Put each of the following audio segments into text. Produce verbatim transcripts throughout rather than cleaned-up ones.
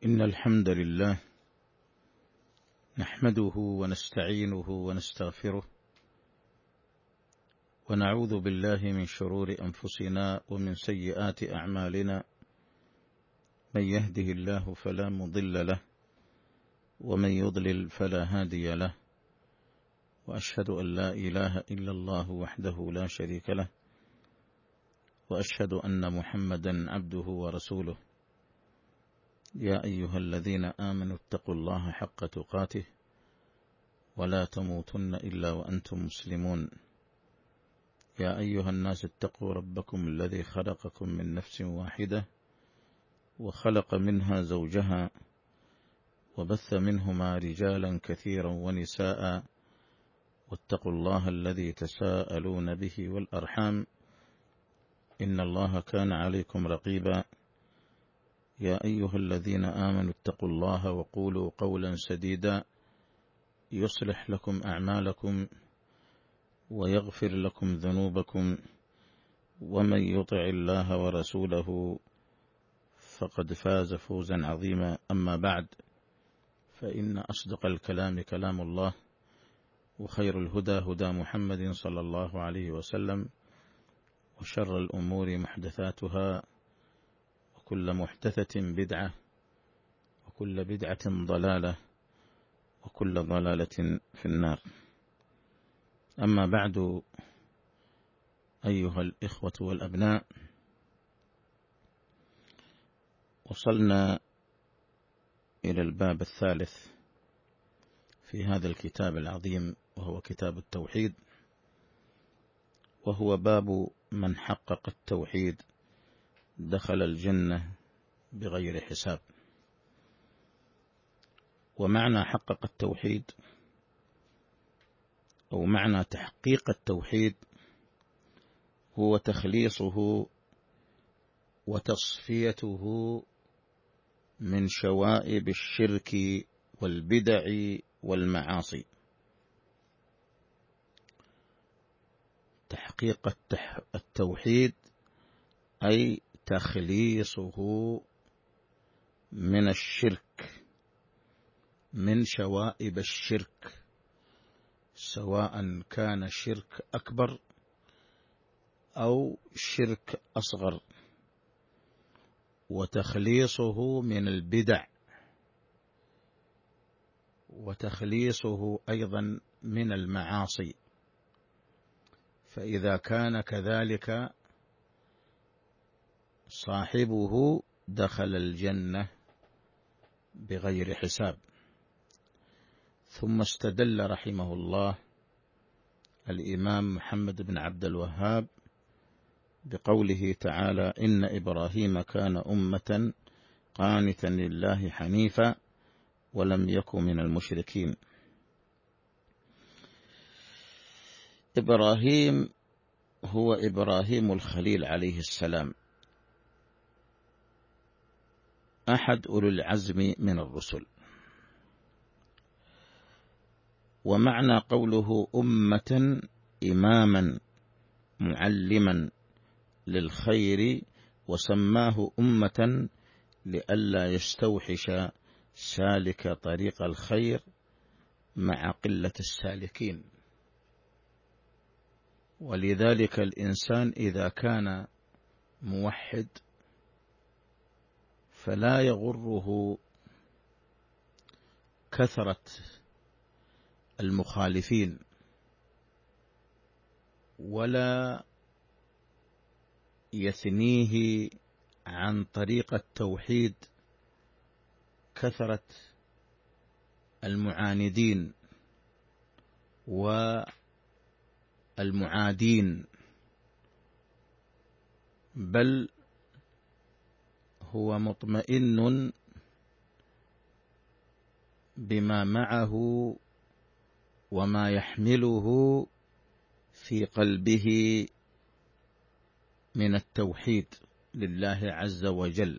إن الحمد لله نحمده ونستعينه ونستغفره ونعوذ بالله من شرور أنفسنا ومن سيئات أعمالنا. من يهده الله فلا مضل له ومن يضلل فلا هادي له، وأشهد أن لا إله إلا الله وحده لا شريك له، وأشهد أن محمدا عبده ورسوله. يا أيها الذين آمنوا اتقوا الله حق تقاته ولا تموتن إلا وأنتم مسلمون. يا أيها الناس اتقوا ربكم الذي خلقكم من نفس واحدة وخلق منها زوجها وبث منهما رجالا كثيرا ونساء، واتقوا الله الذي تساءلون به والأرحام إن الله كان عليكم رقيبا. يا أيها الذين آمنوا اتقوا الله وقولوا قولا سديدا يصلح لكم أعمالكم ويغفر لكم ذنوبكم، ومن يطع الله ورسوله فقد فاز فوزا عظيما. أما بعد، فإن أصدق الكلام كلام الله، وخير الهدى هدى محمد صلى الله عليه وسلم، وشر الأمور محدثاتها، وكل محدثة بدعة، وكل بدعة ضلالة، وكل ضلالة في النار. أما بعد، أيها الإخوة والأبناء، وصلنا إلى الباب الثالث في هذا الكتاب العظيم، وهو كتاب التوحيد، وهو باب من حقق التوحيد دخل الجنة بغير حساب. ومعنى حقق التوحيد أو معنى تحقيق التوحيد هو تخليصه وتصفيته من شوائب الشرك والبدع والمعاصي. تحقيق التوحيد أي تخليصه من الشرك، من شوائب الشرك، سواء كان شرك أكبر أو شرك أصغر، وتخليصه من البدع، وتخليصه أيضا من المعاصي. فإذا كان كذلك صاحبه دخل الجنة بغير حساب. ثم استدل رحمه الله الإمام محمد بن عبد الوهاب بقوله تعالى: إن إبراهيم كان أمة قانتا لله حنيفا ولم يكن من المشركين. إبراهيم هو إبراهيم الخليل عليه السلام، أحد أولي العزم من الرسل. ومعنى قوله أمة إماما معلما للخير، وسماه أمة لئلا يستوحش سالك طريق الخير مع قلة السالكين. ولذلك الإنسان إذا كان موحد فلا يغره كثرة المخالفين، ولا يثنيه عن طريق التوحيد كثرة المعاندين والمعادين، بل هو مطمئن بما معه وما يحمله في قلبه من التوحيد لله عز وجل.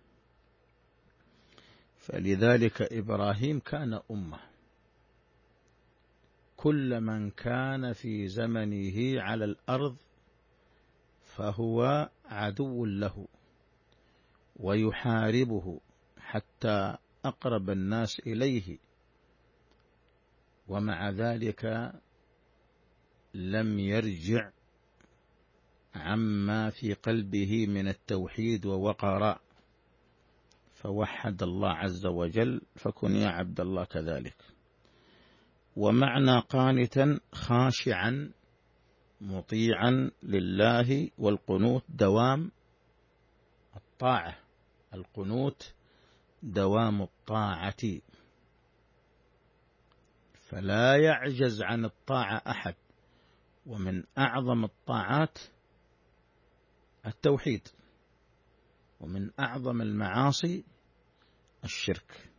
فلذلك إبراهيم كان أمة، كل من كان في زمنه على الأرض فهو عدو له ويحاربه حتى أقرب الناس إليه، ومع ذلك لم يرجع عما في قلبه من التوحيد ووقر، فوحد الله عز وجل. فكن يا عبد الله كذلك. ومعنى قانتا خاشعا مطيعا لله، والقنوت دوام الطاعة، القنوت دوام الطاعة، فلا يعجز عن الطاعة أحد. ومن أعظم الطاعات التوحيد، ومن أعظم المعاصي الشرك.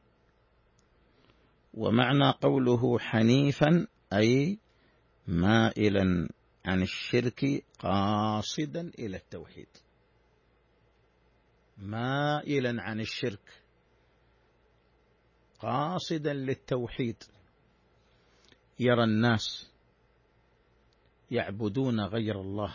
ومعنى قوله حنيفا أي مائلا عن الشرك قاصدا إلى التوحيد، مائلا عن الشرك قاصدا للتوحيد. يرى الناس يعبدون غير الله،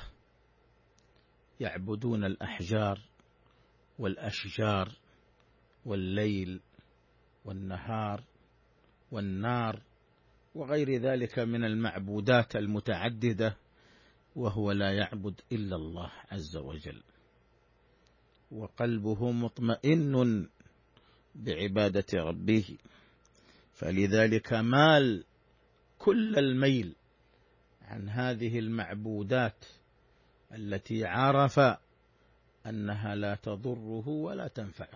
يعبدون الأحجار والأشجار والليل والنهار والنار وغير ذلك من المعبودات المتعددة، وهو لا يعبد إلا الله عز وجل، وقلبه مطمئن بعبادة ربه. فلذلك مال كل الميل عن هذه المعبودات التي عرف أنها لا تضره ولا تنفعه.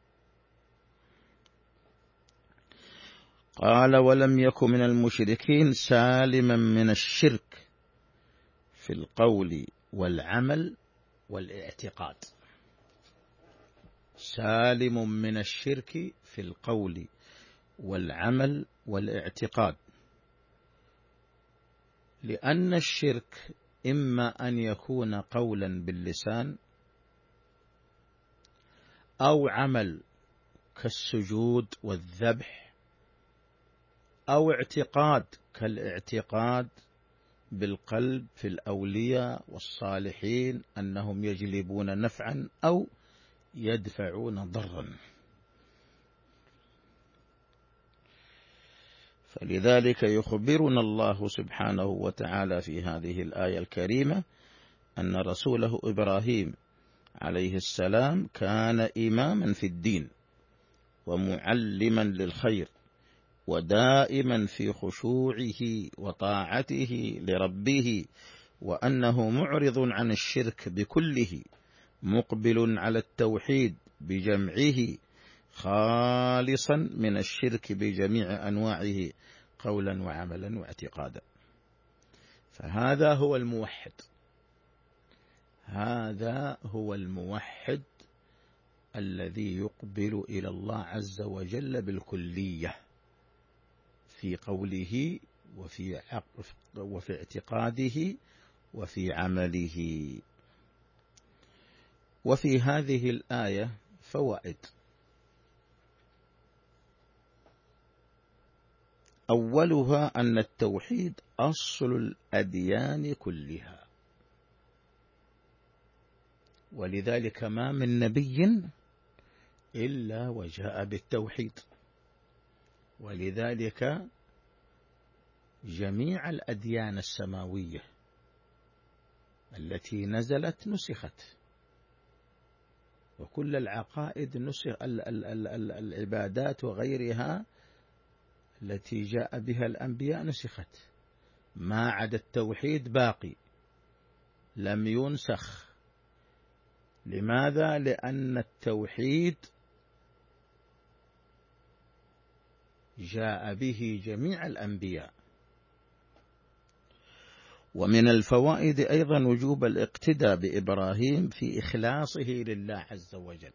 قال: ولم يكن من المشركين سالما من الشرك في القول والعمل والاعتقاد. سالم من الشرك في القول والعمل والاعتقاد، لأن الشرك إما أن يكون قولا باللسان، أو عمل كالسجود والذبح، أو اعتقاد كالاعتقاد بالقلب في الأولياء والصالحين أنهم يجلبون نفعا أو يدفعون ضرا. فلذلك يخبرنا الله سبحانه وتعالى في هذه الآية الكريمة أن رسوله إبراهيم عليه السلام كان إماما في الدين ومعلما للخير، ودائما في خشوعه وطاعته لربه، وأنه معرض عن الشرك بكله، مقبل على التوحيد بجمعه، خالصا من الشرك بجميع أنواعه قولا وعملا واعتقادا. فهذا هو الموحد، هذا هو الموحد الذي يقبل إلى الله عز وجل بالكلية في قوله وفي وفي اعتقاده وفي عمله. وفي هذه الآية فوائد. أولها أن التوحيد أصل الأديان كلها، ولذلك ما من نبي إلا وجاء بالتوحيد، ولذلك جميع الأديان السماوية التي نزلت نسخت، وكل العقائد نسخ، العبادات وغيرها التي جاء بها الأنبياء نسخت، ما عدا التوحيد باقي لم ينسخ. لماذا؟ لأن التوحيد جاء به جميع الأنبياء. ومن الفوائد أيضا وجوب الاقتداء بإبراهيم في إخلاصه لله عز وجل،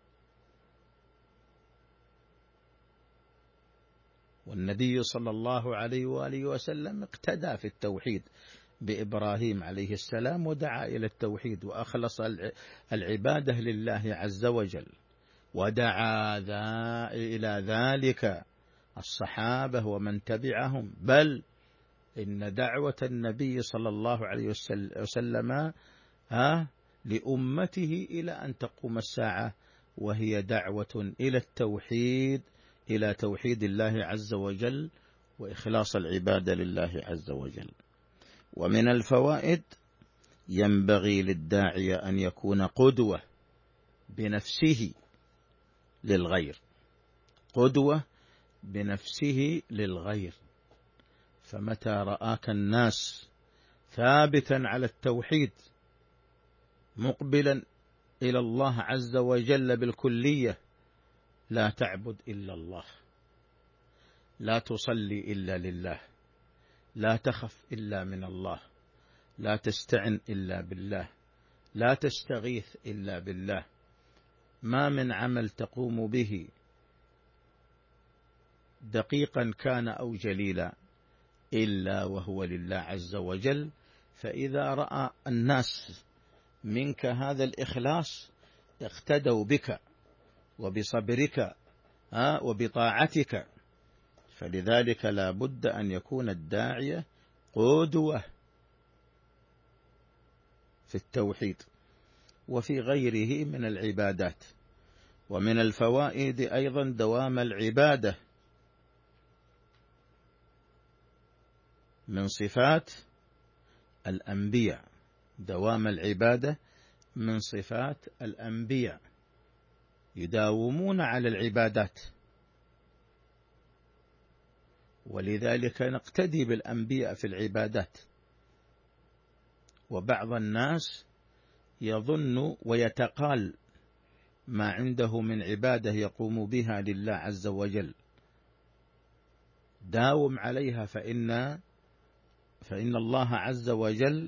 والنبي صلى الله عليه وآله وسلم اقتدى في التوحيد بإبراهيم عليه السلام، ودعا إلى التوحيد وأخلص العبادة لله عز وجل، ودعا إلى ذلك الصحابة ومن تبعهم، بل إن دعوة النبي صلى الله عليه وسلم ها لأمته إلى أن تقوم الساعة وهي دعوة إلى التوحيد، إلى توحيد الله عز وجل وإخلاص العبادة لله عز وجل. ومن الفوائد: ينبغي للداعية أن يكون قدوة بنفسه للغير، قدوة بنفسه للغير. فمتى رآك الناس ثابتا على التوحيد مقبلا إلى الله عز وجل بالكلية، لا تعبد إلا الله، لا تصلي إلا لله، لا تخف إلا من الله، لا تستعن إلا بالله، لا تستغيث إلا بالله، ما من عمل تقوم به دقيقا كان أو جليلا إلا وهو لله عز وجل. فإذا رأى الناس منك هذا الإخلاص اقتدوا بك وبصبرك وبطاعتك. فلذلك لا بد أن يكون الداعية قدوة في التوحيد وفي غيره من العبادات. ومن الفوائد أيضا دوام العبادة، من صفات الأنبياء، دوام العبادة من صفات الأنبياء، يداومون على العبادات، ولذلك نقتدي بالأنبياء في العبادات. وبعض الناس يظن ويتقال ما عنده من عبادة يقوم بها لله عز وجل، داوم عليها، فإن فإن الله عز وجل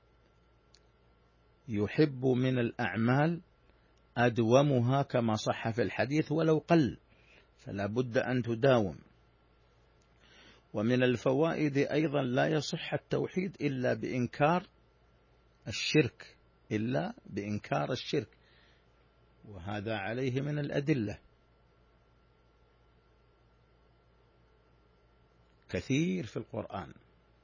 يحب من الأعمال أدومها كما صح في الحديث ولو قل، فلا بد أن تداوم. ومن الفوائد أيضا لا يصح التوحيد إلا بإنكار الشرك، إلا بإنكار الشرك، وهذا عليه من الأدلة كثير في القرآن.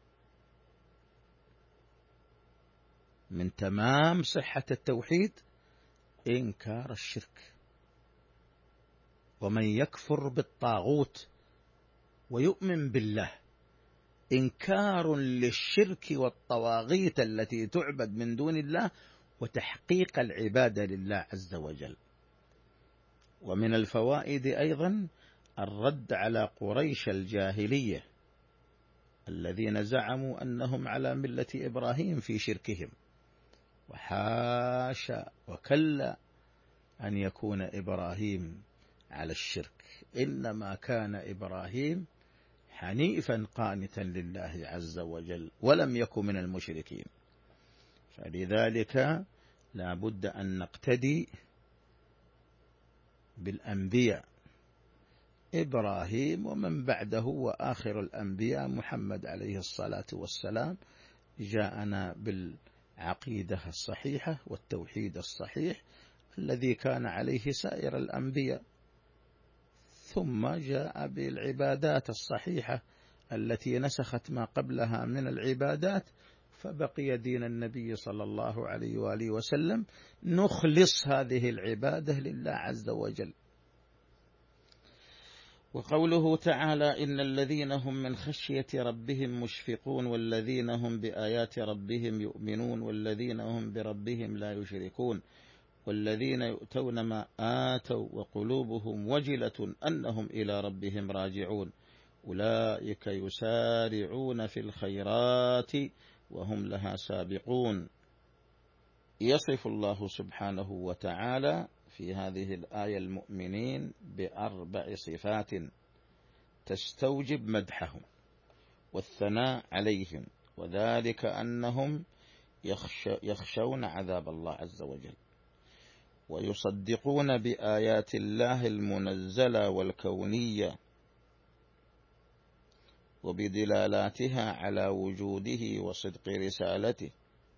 من تمام صحة التوحيد إنكار الشرك. ومن يكفر بالطاغوت ويؤمن بالله، إنكار للشرك والطواغيت التي تعبد من دون الله وتحقيق العبادة لله عز وجل. ومن الفوائد أيضا الرد على قريش الجاهلية الذين زعموا أنهم على ملة إبراهيم في شركهم، وحاشا وكلا أن يكون إبراهيم على الشرك، إنما كان إبراهيم حنيفا قانتا لله عز وجل ولم يكن من المشركين. فلذلك لا بد أن نقتدي بالأنبياء، إبراهيم ومن بعده وآخر الأنبياء محمد عليه الصلاة والسلام جاءنا بالعقيدة الصحيحة والتوحيد الصحيح الذي كان عليه سائر الأنبياء، ثم جاء بالعبادات الصحيحة التي نسخت ما قبلها من العبادات، فبقي دين النبي صلى الله عليه وآله وسلم نخلص هذه العبادة لله عز وجل. وقوله تعالى: إن الذين هم من خشية ربهم مشفقون والذين هم بآيات ربهم يؤمنون والذين هم بربهم لا يشركون والذين يؤتون ما آتوا وقلوبهم وجلة أنهم إلى ربهم راجعون أولئك يسارعون في الخيرات وهم لها سابقون. يصف الله سبحانه وتعالى في هذه الآية المؤمنين بأربع صفات تستوجب مدحهم والثناء عليهم، وذلك أنهم يخشون عذاب الله عز وجل، ويصدقون بآيات الله المنزلة والكونية وبدلالاتها على وجوده وصدق رسالته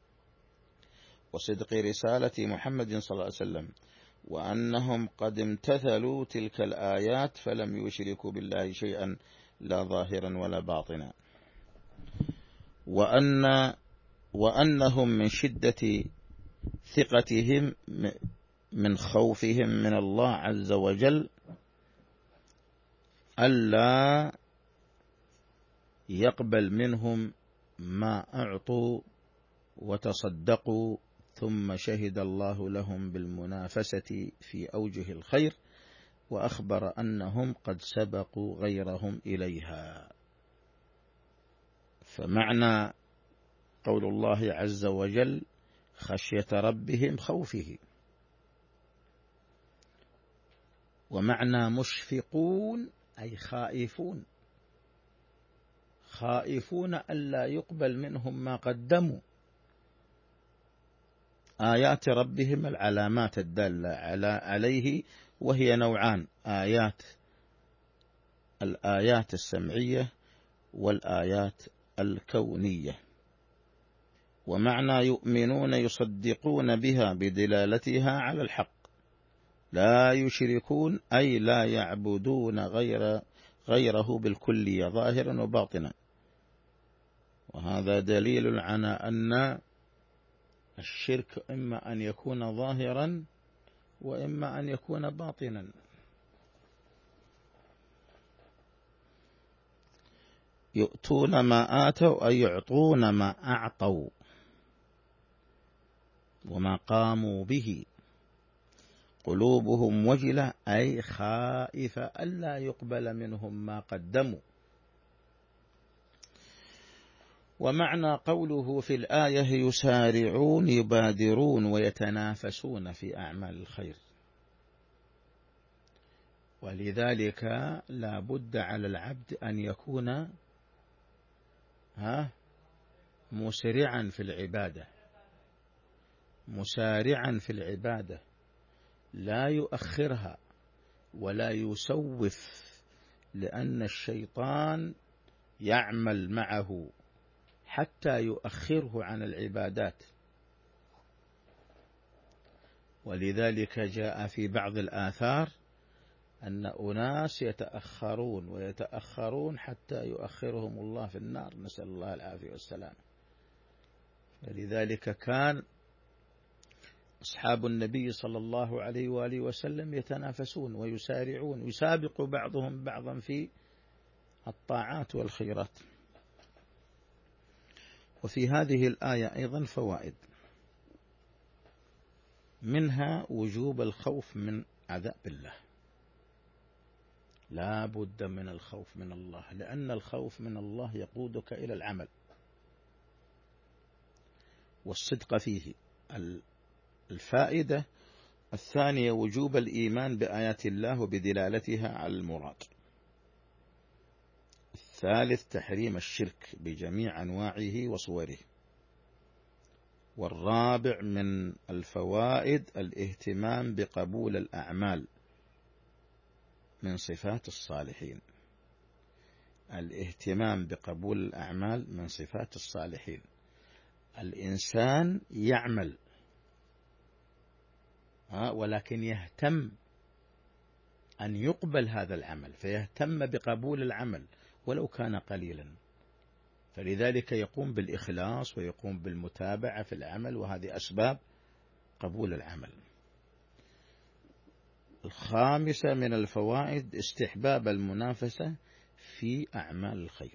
وصدق رسالة محمد صلى الله عليه وسلم، وأنهم قد امتثلوا تلك الآيات فلم يشركوا بالله شيئا لا ظاهرا ولا باطنا، وأن وأنهم من شدة ثقتهم من خوفهم من الله عز وجل ألا يقبل منهم ما أعطوا وتصدقوا، ثم شهد الله لهم بالمنافسة في أوجه الخير، وأخبر أنهم قد سبقوا غيرهم إليها. فمعنى قول الله عز وجل خشية ربهم خوفه، ومعنى مشفقون أي خائفون، خائفون ألا يقبل منهم ما قدموا. آيات ربهم العلامات الدالة عليه، وهي نوعان: آيات الآيات السمعية والآيات الكونية. ومعنى يؤمنون يصدقون بها بدلالتها على الحق، لا يشركون أي لا يعبدون غير غيره بالكلية ظاهرا وباطنا. وهذا دليل على أن الشرك إما أن يكون ظاهرا وإما أن يكون باطنا. يؤتون ما آتوا أي يعطون ما أعطوا وما قاموا به. قلوبهم وجلة أي خائفة ألا يقبل منهم ما قدموا. ومعنى قوله في الآية يسارعون يبادرون ويتنافسون في أعمال الخير، ولذلك لا بد على العبد أن يكون ها مسرعا في العبادة، مسارعا في العبادة، لا يؤخرها ولا يسوف، لأن الشيطان يعمل معه حتى يؤخره عن العبادات. ولذلك جاء في بعض الآثار أن أناس يتأخرون ويتأخرون حتى يؤخرهم الله في النار، نسأل الله العافية والسلام. فلذلك كان أصحاب النبي صلى الله عليه وآله وسلم يتنافسون ويسارعون، يسابق بعضهم بعضا في الطاعات والخيرات. وفي هذه الآية أيضا فوائد، منها وجوب الخوف من عذاب الله، لا بد من الخوف من الله، لأن الخوف من الله يقودك إلى العمل والصدق فيه. الفائدة الثانية وجوب الإيمان بآيات الله وبدلالتها على المراد. الثالث تحريم الشرك بجميع أنواعه وصوره. والرابع من الفوائد الاهتمام بقبول الأعمال من صفات الصالحين، الاهتمام بقبول الأعمال من صفات الصالحين. الإنسان يعمل ولكن يهتم أن يقبل هذا العمل، فيهتم بقبول العمل ولو كان قليلا، فلذلك يقوم بالإخلاص ويقوم بالمتابعة في العمل، وهذه أسباب قبول العمل. الخامسة من الفوائد استحباب المنافسة في أعمال الخير.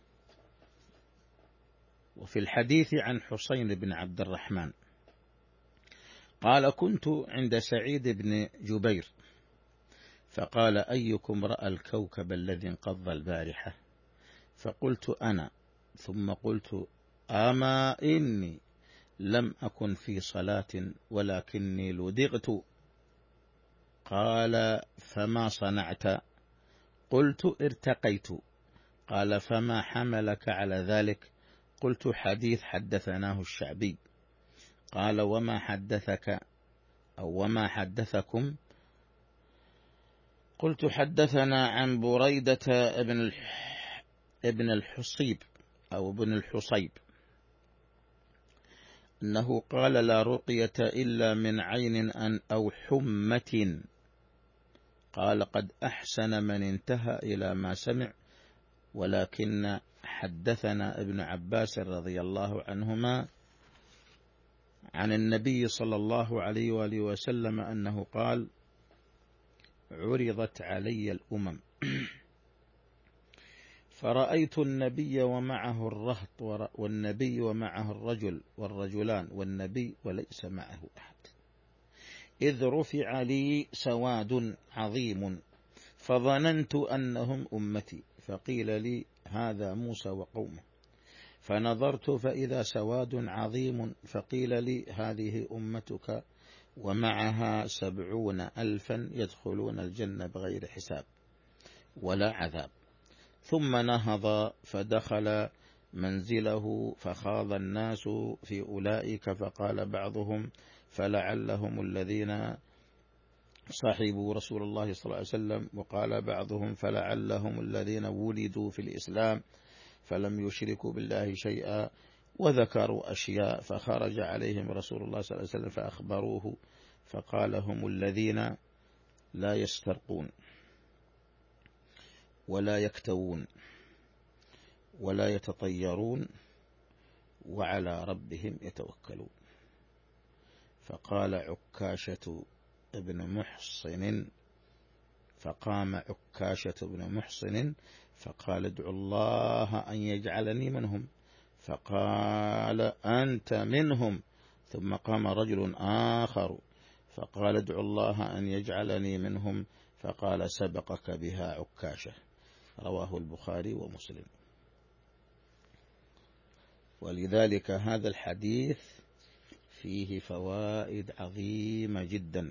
وفي الحديث عن حسين بن عبد الرحمن قال كنت عند سعيد بن جبير فقال أيكم رأى الكوكب الذي انقض البارحة؟ فقلت أنا، ثم قلت أما إني لم أكن في صلاة ولكني لدغت. قال فما صنعت؟ قلت ارتقيت. قال فما حملك على ذلك؟ قلت حديث حدثناه الشعبي. قال وما حدثك أو وما حدثكم؟ قلت حدثنا عن بريدة ابن ابن الحصيب أو ابن الحصيب أنه قال لا رقية إلا من عين أن أو حمة. قال قد أحسن من انتهى إلى ما سمع، ولكن حدثنا ابن عباس رضي الله عنهما عن النبي صلى الله عليه وآله وسلم أنه قال: عرضت علي الأمم فرأيت النبي ومعه الرهط والنبي ومعه الرجل والرجلان والنبي وليس معه أحد، إذ رفع لي سواد عظيم فظننت أنهم أمتي، فقيل لي: هذا موسى وقومه، فنظرت فإذا سواد عظيم، فقيل لي: هذه أمتك ومعها سبعون ألفا يدخلون الجنة بغير حساب ولا عذاب. ثم نهض فدخل منزله فخاض الناس في أولئك، فقال بعضهم: فلعلهم الذين صاحبوا رسول الله صلى الله عليه وسلم، وقال بعضهم: فلعلهم الذين ولدوا في الإسلام فلم يشركوا بالله شيئا، وذكروا أشياء، فخرج عليهم رسول الله صلى الله عليه وسلم فأخبروه، فقال: هم الذين لا يسترقون ولا يكتوون ولا يتطيرون وعلى ربهم يتوكلون. فقال عكاشة ابن محصن فقام عكاشة بن محصن فقال: ادعوا الله أن يجعلني منهم، فقال: أنت منهم. ثم قام رجل آخر فقال: ادعوا الله أن يجعلني منهم، فقال: سبقك بها عكاشة. رواه البخاري ومسلم. ولذلك هذا الحديث فيه فوائد عظيمة جدا.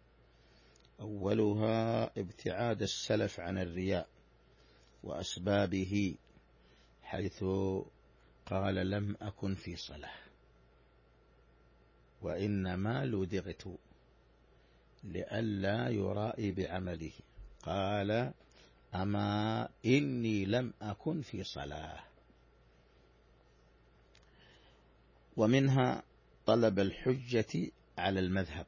أولها ابتعاد السلف عن الرياء وأسبابه، حيث قال: لم أكن في صلاة وإنما لدغت لئلا يرائي بعمله، قال: أما إني لم أكن في صلاة. ومنها طلب الحجة على المذهب،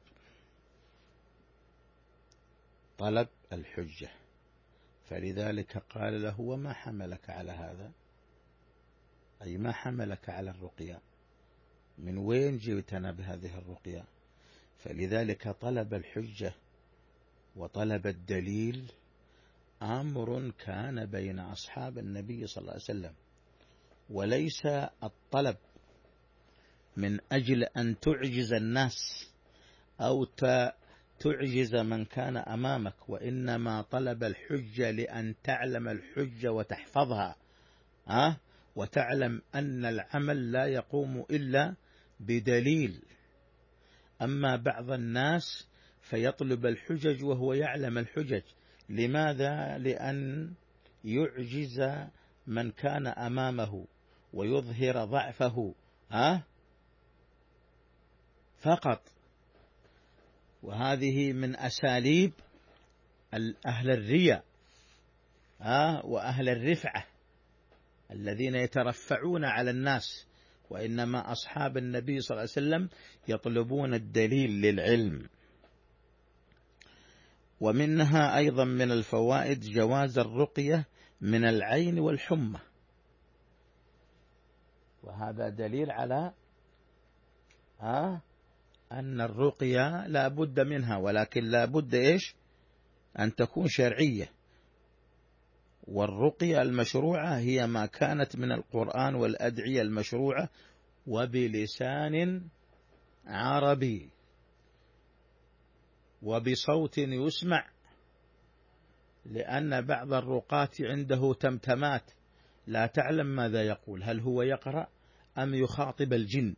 طلب الحجة، فلذلك قال له: وما حملك على هذا؟ أي ما حملك على الرقية؟ من وين جئتنا بهذه الرقية؟ فلذلك طلب الحجة وطلب الدليل أمر كان بين أصحاب النبي صلى الله عليه وسلم، وليس الطلب من أجل أن تعجز الناس أو تعجز من كان أمامك، وإنما طلب الحجة لأن تعلم الحجة وتحفظها، أه؟ وتعلم أن العمل لا يقوم إلا بدليل. أما بعض الناس فيطلب الحجج وهو يعلم الحجج، لماذا؟ لأن يعجز من كان أمامه ويظهر ضعفه أه؟ فقط. وهذه من أساليب أهل الرياء أه؟ وأهل الرفعة الذين يترفعون على الناس، وإنما أصحاب النبي صلى الله عليه وسلم يطلبون الدليل للعلم. ومنها أيضا من الفوائد جواز الرقية من العين والحمى، وهذا دليل على ها أن الرقية لا بد منها، ولكن لا بد إيش؟ أن تكون شرعية. والرقية المشروعة هي ما كانت من القرآن والأدعية المشروعة وبلسان عربي وبصوت يسمع، لأن بعض الرقاة عنده تمتمات لا تعلم ماذا يقول، هل هو يقرأ أم يخاطب الجن،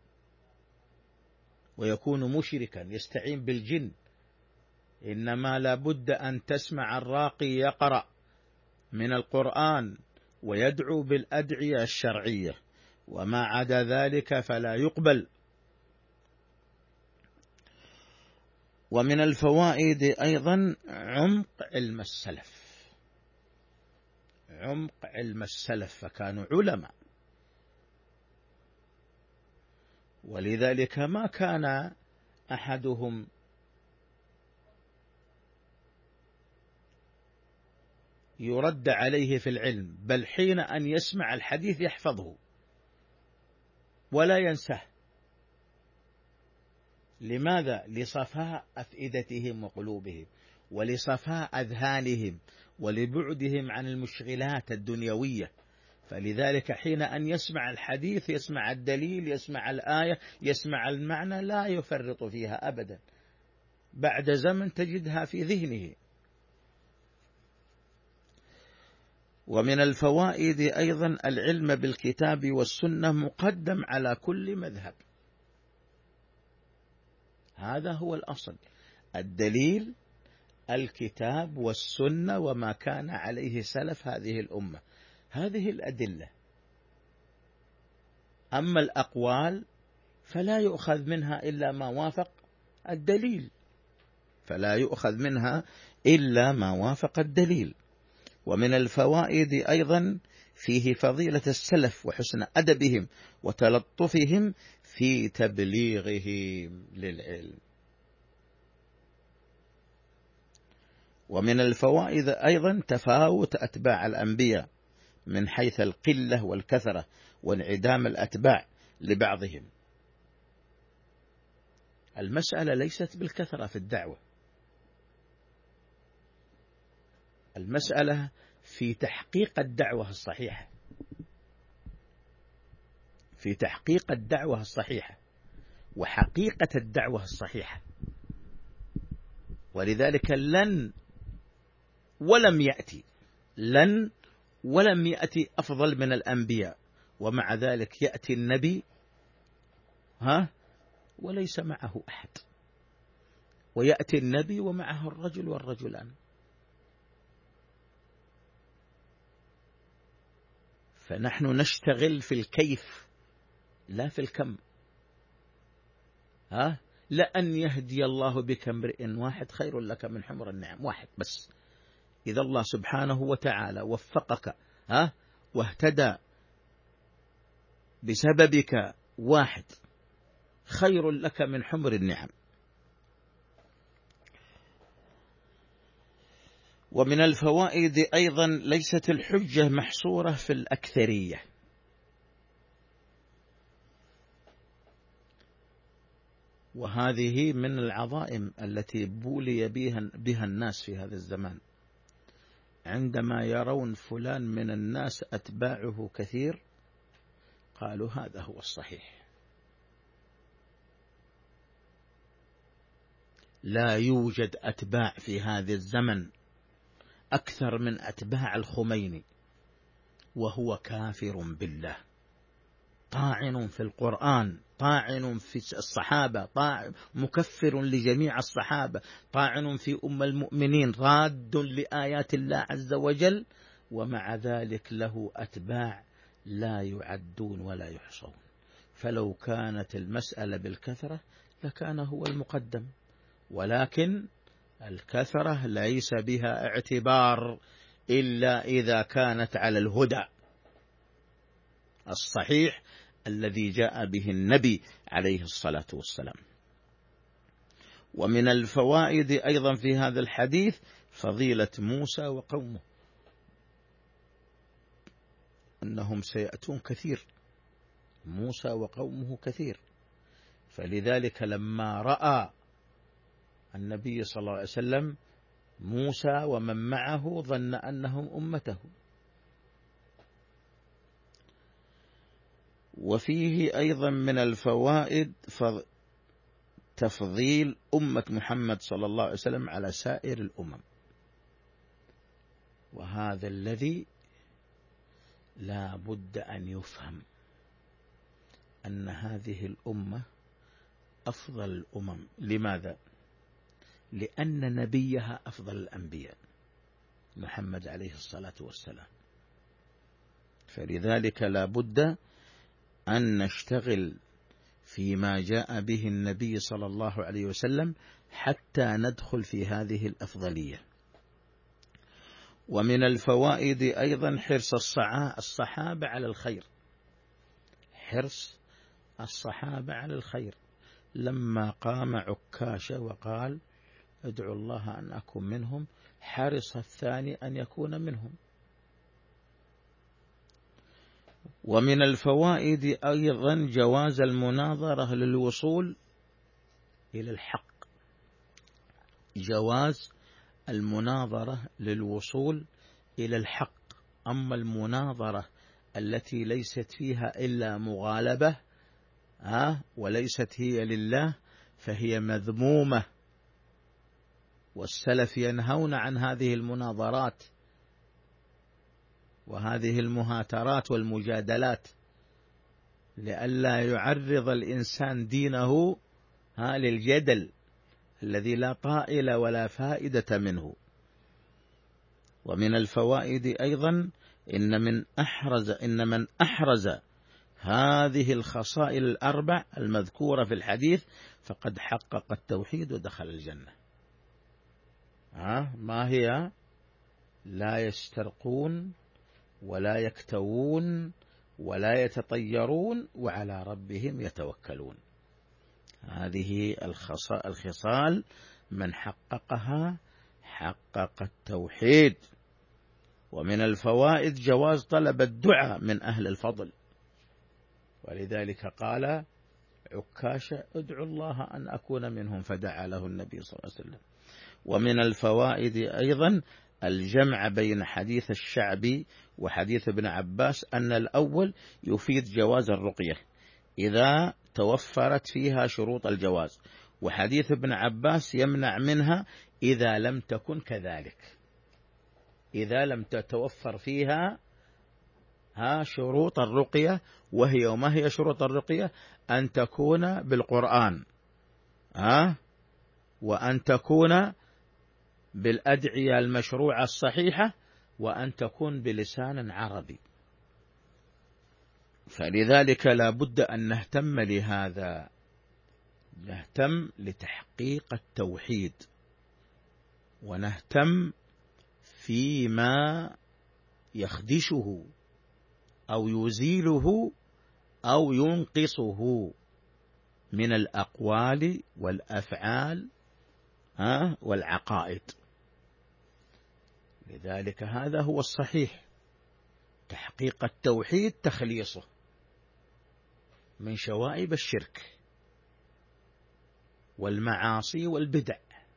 ويكون مشركا يستعين بالجن. إنما لا بد أن تسمع الراقي يقرأ من القرآن ويدعو بالأدعية الشرعية، وما عدا ذلك فلا يقبل. ومن الفوائد أيضا عمق علم السلف، عمق علم السلف، فكانوا علماء، ولذلك ما كان أحدهم يرد عليه في العلم، بل حين أن يسمع الحديث يحفظه ولا ينساه. لماذا؟ لصفاء أفئدتهم وقلوبهم، ولصفاء أذهانهم، ولبعدهم عن المشغلات الدنيوية. فلذلك حين أن يسمع الحديث يسمع الدليل، يسمع الآية، يسمع المعنى، لا يفرط فيها أبدا، بعد زمن تجدها في ذهنه. ومن الفوائد أيضا العلم بالكتاب والسنة مقدم على كل مذهب، هذا هو الأصل، الدليل الكتاب والسنة وما كان عليه سلف هذه الأمة، هذه الأدلة. أما الأقوال فلا يؤخذ منها إلا ما وافق الدليل، فلا يؤخذ منها إلا ما وافق الدليل. ومن الفوائد أيضا فيه فضيلة السلف وحسن أدبهم وتلطفهم في تبليغهم للعلم. ومن الفوائد أيضا تفاوت أتباع الأنبياء من حيث القلة والكثرة وانعدام الأتباع لبعضهم. المسألة ليست بالكثرة في الدعوة، المسألة في تحقيق الدعوة الصحيحة، في تحقيق الدعوة الصحيحة وحقيقة الدعوة الصحيحة. ولذلك لن ولم يأتي لن ولم يأتي أفضل من الأنبياء، ومع ذلك يأتي النبي ها وليس معه أحد، ويأتي النبي ومعه الرجل والرجلان. فنحن نشتغل في الكيف لا في الكم. ها لأن يهدي الله بك امرئ واحد خير لك من حمر النعم، واحد بس. إذا الله سبحانه وتعالى وفقك ها واهتدى بسببك واحد خير لك من حمر النعم. ومن الفوائد أيضا ليست الحجة محصورة في الأكثرية، وهذه من العظائم التي بولي بها الناس في هذا الزمان، عندما يرون فلان من الناس أتباعه كثير قالوا هذا هو الصحيح. لا يوجد أتباع في هذا الزمن أكثر من أتباع الخميني، وهو كافر بالله، طاعن في القرآن، طاعن في الصحابة، طاعن مكفر لجميع الصحابة، طاعن في أم المؤمنين، راد لآيات الله عز وجل، ومع ذلك له أتباع لا يعدون ولا يحصون. فلو كانت المسألة بالكثرة لكان هو المقدم، ولكن الكثرة ليس بها اعتبار إلا إذا كانت على الهدى الصحيح الذي جاء به النبي عليه الصلاة والسلام. ومن الفوائد أيضا في هذا الحديث فضيلة موسى وقومه، أنهم سيأتون كثير، موسى وقومه كثير. فلذلك لما رأى النبي صلى الله عليه وسلم موسى ومن معه ظن أنهم أمته. وفيه أيضا من الفوائد تفضيل أمة محمد صلى الله عليه وسلم على سائر الأمم، وهذا الذي لا بد أن يفهم، أن هذه الأمة أفضل الأمم. لماذا؟ لأن نبيها أفضل الأنبياء محمد عليه الصلاة والسلام. فلذلك لا بد أن نشتغل فيما جاء به النبي صلى الله عليه وسلم حتى ندخل في هذه الأفضلية. ومن الفوائد أيضا حرص الصحابة على الخير، حرص الصحابة على الخير. لما قام عكاشة وقال ادعو الله أن أكون منهم، حرص الثاني أن يكون منهم. ومن الفوائد أيضا جواز المناظرة للوصول إلى الحق، جواز المناظرة للوصول إلى الحق. أما المناظرة التي ليست فيها إلا مغالبة ها وليست هي لله فهي مذمومة، والسلف ينهون عن هذه المناظرات وهذه المهاترات والمجادلات، لئلا يعرض الإنسان دينه ها للجدل الذي لا طائل ولا فائدة منه. ومن الفوائد أيضا إن من أحرز إن من أحرز هذه الخصائل الأربع المذكورة في الحديث فقد حقق التوحيد ودخل الجنة. ها ما هي؟ لا يسترقون ولا يكتوون ولا يتطيرون وعلى ربهم يتوكلون. هذه الخصال من حققها حقق التوحيد. ومن الفوائد جواز طلب الدعاء من أهل الفضل، ولذلك قال عكاشة ادعو الله أن أكون منهم فدعا له النبي صلى الله عليه وسلم. ومن الفوائد أيضا الجمع بين حديث الشعبي وحديث ابن عباس، أن الأول يفيد جواز الرقية إذا توفرت فيها شروط الجواز، وحديث ابن عباس يمنع منها إذا لم تكن كذلك، إذا لم تتوفر فيها ها شروط الرقية. وهي وما هي شروط الرقية؟ أن تكون بالقرآن ها وأن تكون بالأدعية المشروعة الصحيحة وأن تكون بلسان عربي. فلذلك لا بد أن نهتم لهذا، نهتم لتحقيق التوحيد، ونهتم فيما يخدشه أو يزيله أو ينقصه من الأقوال والأفعال والعقائد. لذلك هذا هو الصحيح، تحقيق التوحيد تخليصه من شوائب الشرك والمعاصي والبدع،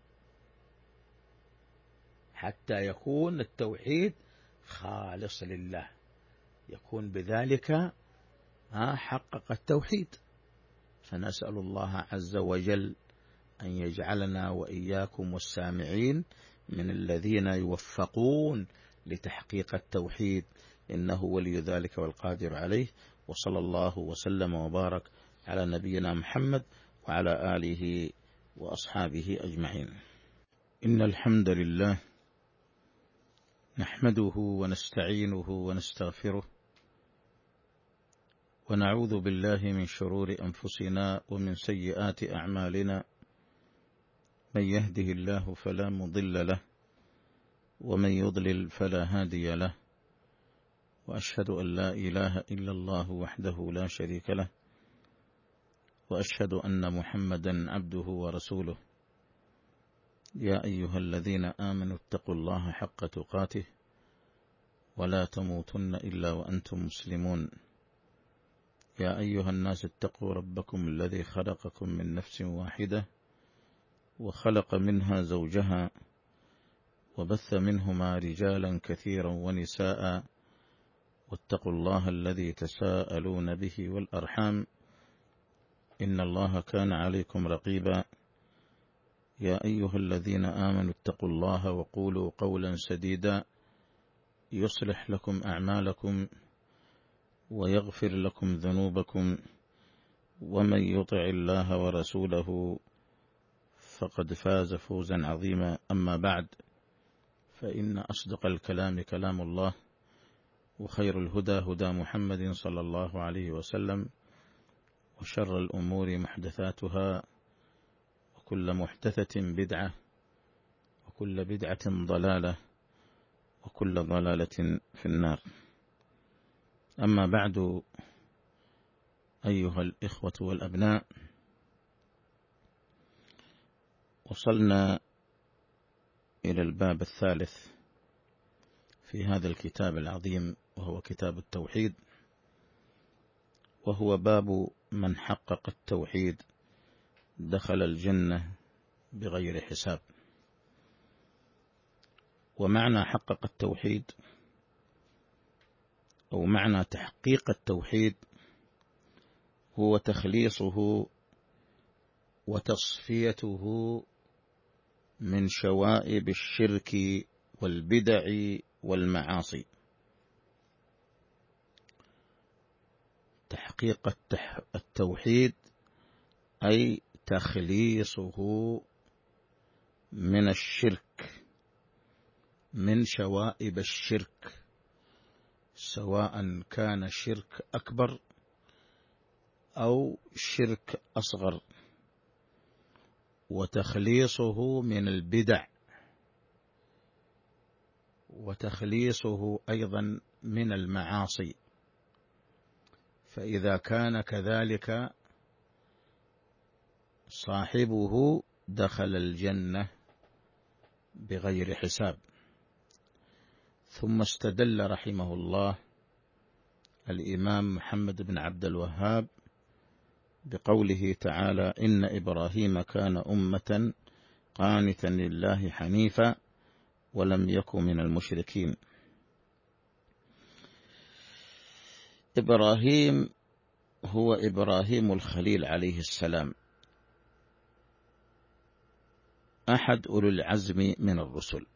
حتى يكون التوحيد خالص لله، يكون بذلك حقق التوحيد. فنسأل الله عز وجل أن يجعلنا وإياكم والسامعين من الذين يوفقون لتحقيق التوحيد، إنه ولي ذلك والقادر عليه. وصلى الله وسلم وبارك على نبينا محمد وعلى آله وأصحابه أجمعين. إن الحمد لله نحمده ونستعينه ونستغفره، ونعوذ بالله من شرور أنفسنا ومن سيئات أعمالنا، من يهده الله فلا مضل له ومن يضلل فلا هادي له، وأشهد أن لا إله إلا الله وحده لا شريك له، وأشهد أن محمدا عبده ورسوله. يا أيها الذين آمنوا اتقوا الله حق تقاته ولا تموتن إلا وأنتم مسلمون. يا أيها الناس اتقوا ربكم الذي خلقكم من نفس واحدة وخلق منها زوجها وبث منهما رجالا كثيرا ونساء، واتقوا الله الذي تساءلون به والأرحام إن الله كان عليكم رقيبا. يا أيها الذين آمنوا اتقوا الله وقولوا قولا سديدا يصلح لكم أعمالكم ويغفر لكم ذنوبكم، ومن يطع الله ورسوله فقد فاز فوزا عظيما. أما بعد، فإن أصدق الكلام كلام الله، وخير الهدى هدى محمد صلى الله عليه وسلم، وشر الأمور محدثاتها، وكل محدثة بدعة، وكل بدعة ضلالة، وكل ضلالة في النار. أما بعد، أيها الإخوة والأبناء، وصلنا إلى الباب الثالث في هذا الكتاب العظيم، وهو كتاب التوحيد، وهو باب من حقق التوحيد دخل الجنة بغير حساب. ومعنى حقق التوحيد أو معنى تحقيق التوحيد هو تخليصه وتصفيته من شوائب الشرك والبدع والمعاصي. تحقيق التوحيد أي تخليصه من الشرك، من شوائب الشرك، سواء كان شرك أكبر أو شرك أصغر، وتخليصه من البدع، وتخليصه أيضا من المعاصي. فإذا كان كذلك صاحبه دخل الجنة بغير حساب. ثم استدل رحمه الله الإمام محمد بن عبد الوهاب بقوله تعالى: إن إبراهيم كان أمة قانتا لله حنيفا ولم يكن من المشركين. إبراهيم هو إبراهيم الخليل عليه السلام، أحد أولي العزم من الرسل.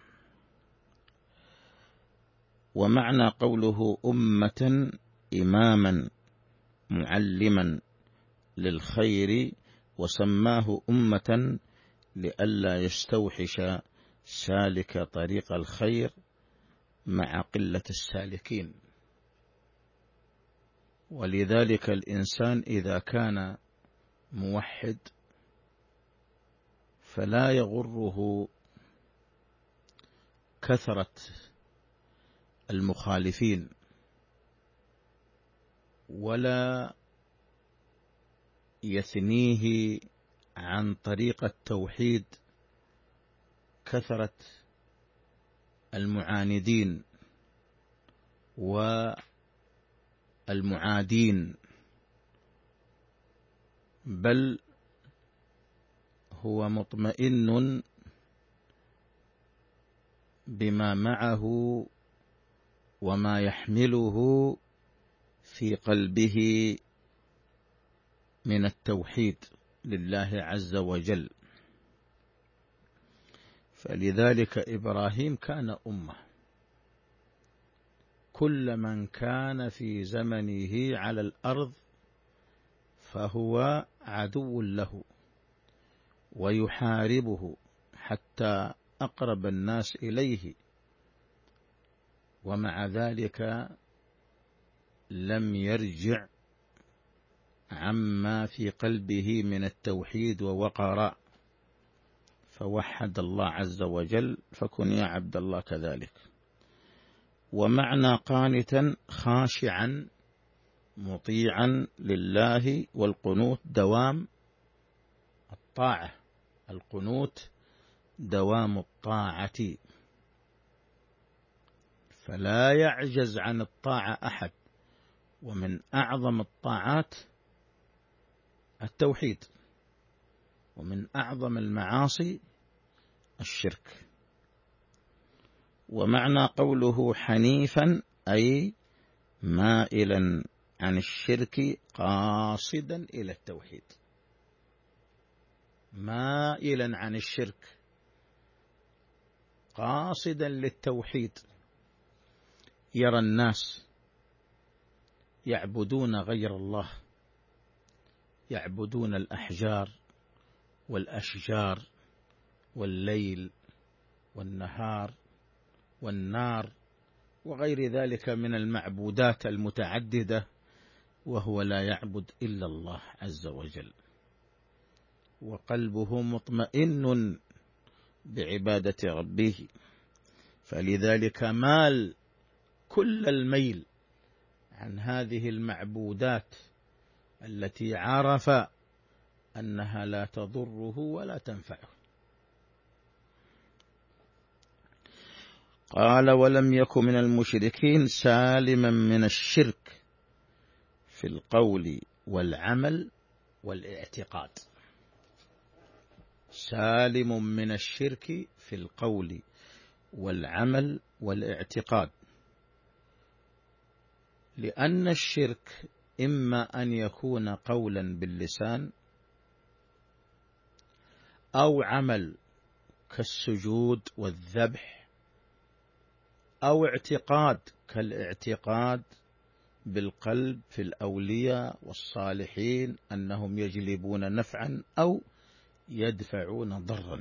ومعنى قوله أمة إماما معلما للخير، وسماه أمة لئلا يستوحش سالك طريق الخير مع قلة السالكين. ولذلك الإنسان إذا كان موحد فلا يغره كثرة المخالفين، ولا يثنيه عن طريق التوحيد كثرة المعاندين والمعادين، بل هو مطمئن بما معه وما يحمله في قلبه من التوحيد لله عز وجل. فلذلك إبراهيم كان أمة، كل من كان في زمنه على الأرض فهو عدو له ويحاربه حتى أقرب الناس إليه، ومع ذلك لم يرجع عما في قلبه من التوحيد ووقر، فوحد الله عز وجل. فكن يا عبد الله كذلك. ومعنى قانتا خاشعا مطيعا لله، والقنوت دوام الطاعة، القنوت دوام الطاعة، فلا يعجز عن الطاعة أحد. ومن أعظم الطاعات التوحيد، ومن أعظم المعاصي الشرك. ومعنى قوله حنيفا أي مائلا عن الشرك قاصدا إلى التوحيد، مائلا عن الشرك قاصدا للتوحيد. يرى الناس يعبدون غير الله، يعبدون الأحجار والأشجار والليل والنهار والنار وغير ذلك من المعبودات المتعددة، وهو لا يعبد إلا الله عز وجل، وقلبه مطمئن بعبادة ربه. فلذلك مال كل الميل عن هذه المعبودات التي عرف أنها لا تضره ولا تنفعه. قال: ولم يكن من المشركين، سالما من الشرك في القول والعمل والاعتقاد. سالم من الشرك في القول والعمل والاعتقاد، لأن الشرك إما أن يكون قولا باللسان أو عمل كالسجود والذبح، أو اعتقاد كالاعتقاد بالقلب في الأولياء والصالحين أنهم يجلبون نفعا أو يدفعون ضرا.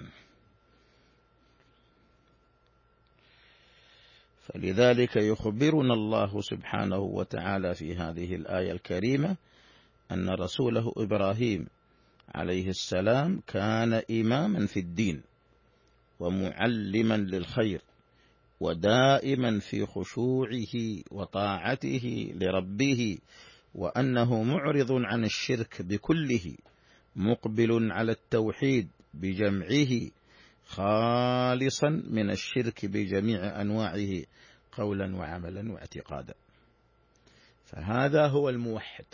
فلذلك يخبرنا الله سبحانه وتعالى في هذه الآية الكريمة أن رسوله إبراهيم عليه السلام كان إماما في الدين ومعلما للخير، ودائما في خشوعه وطاعته لربه، وأنه معرض عن الشرك بكله، مقبل على التوحيد بجمعه، خالصا من الشرك بجميع أنواعه قولا وعملا واعتقادا. فهذا هو الموحد،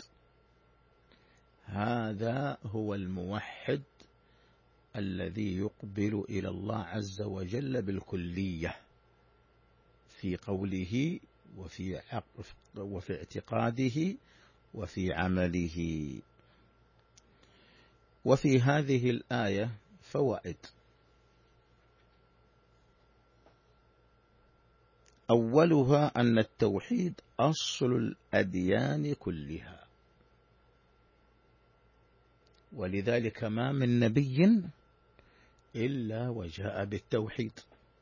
هذا هو الموحد الذي يقبل إلى الله عز وجل بالكلية في قوله وفي وفي اعتقاده وفي عمله. وفي هذه الآية فوائد. أولها أن التوحيد أصل الأديان كلها، ولذلك ما من نبي إلا وجاء بالتوحيد،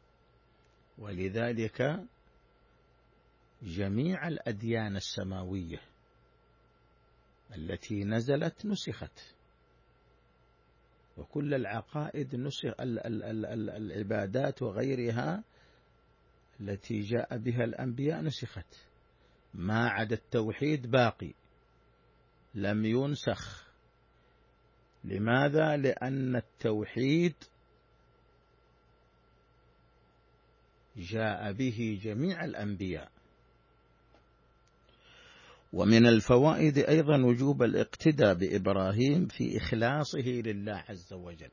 ولذلك جميع الأديان السماوية التي نزلت نسخت، وكل العقائد نسخ، العبادات وغيرها التي جاء بها الأنبياء نسخت، ما عدا التوحيد باقي لم ينسخ. لماذا؟ لأن التوحيد جاء به جميع الأنبياء. ومن الفوائد أيضا وجوب الاقتداء بإبراهيم في إخلاصه لله عز وجل،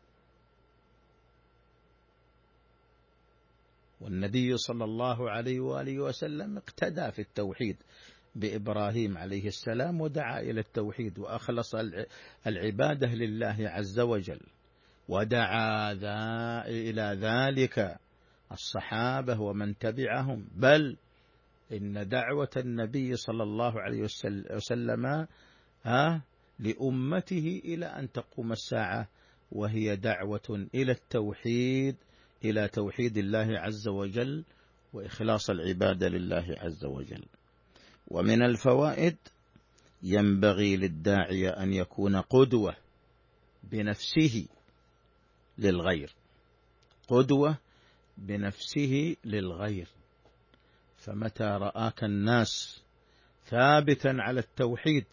والنبي صلى الله عليه وآله وسلم اقتدى في التوحيد بإبراهيم عليه السلام، ودعا إلى التوحيد وأخلص العبادة لله عز وجل، ودعا إلى ذلك الصحابة ومن تبعهم، بل إن دعوة النبي صلى الله عليه وسلم ها لأمته إلى أن تقوم الساعة وهي دعوة إلى التوحيد، إلى توحيد الله عز وجل وإخلاص العبادة لله عز وجل. ومن الفوائد ينبغي للداعية أن يكون قدوة بنفسه للغير، قدوة بنفسه للغير. فمتى رآك الناس ثابتا على التوحيد